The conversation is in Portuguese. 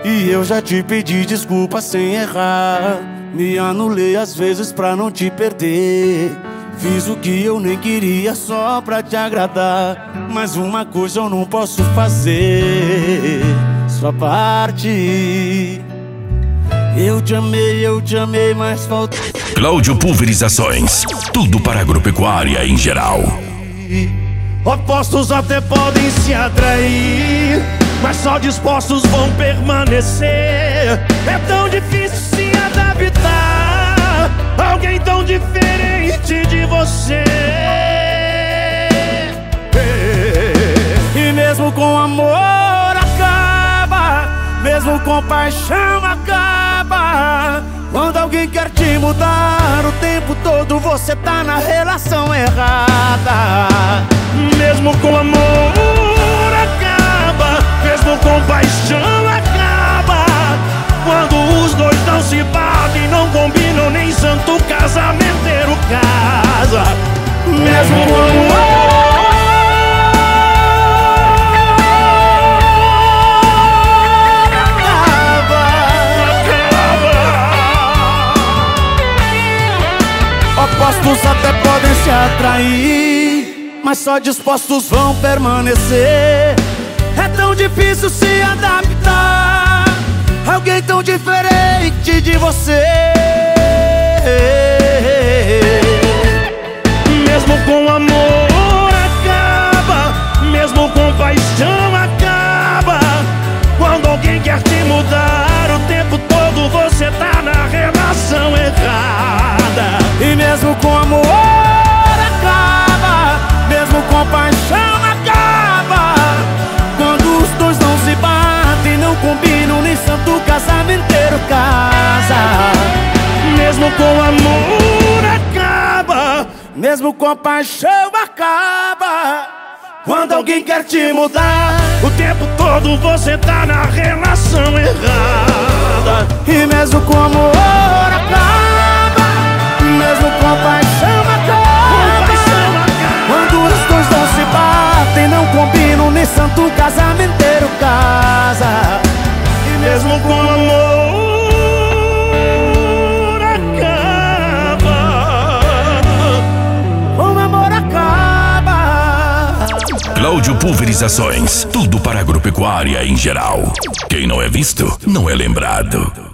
E eu já te pedi desculpa sem errar. Me anulei às vezes pra não te perder. Fiz o que eu nem queria só pra te agradar. Mas uma coisa eu não posso fazer: sua parte. Eu te amei, mas falta. Cláudio Pulverizações, tudo para agropecuária em geral. Opostos até podem se atrair, mas só dispostos vão permanecer. É tão difícil se adaptar a alguém tão diferente de você. E mesmo com amor acaba, mesmo com paixão acaba. Quando alguém quer te mudar, o tempo todo você tá na relação errada. Mesmo com amor acaba, mesmo com paixão acaba. Quando os dois não se batem, não combinam, nem santo casamenteiro casa. Mesmo com amor opostos até podem se atrair, mas só dispostos vão permanecer. É tão difícil se adaptar a alguém tão diferente de você. mesmo com amor acaba, mesmo com paixão acaba. Quando alguém quer te mudar, o tempo todo você tá na relação errada. E mesmo com amor acaba, mesmo com paixão acaba. Quando os dois não se batem, não combinam, nem santo casamenteiro casa. Mesmo com amor acaba, mesmo com paixão acaba. Quando alguém quer te mudar, o tempo todo você tá na relação errada. E mesmo com amor acaba, mesmo com paixão acaba. Quando os dois não se batem, não combinam, nem santo casamenteiro casa. E mesmo com amor acaba, com amor acaba. Cláudio Pulverizações, tudo para agropecuária em geral. Quem não é visto, não é lembrado.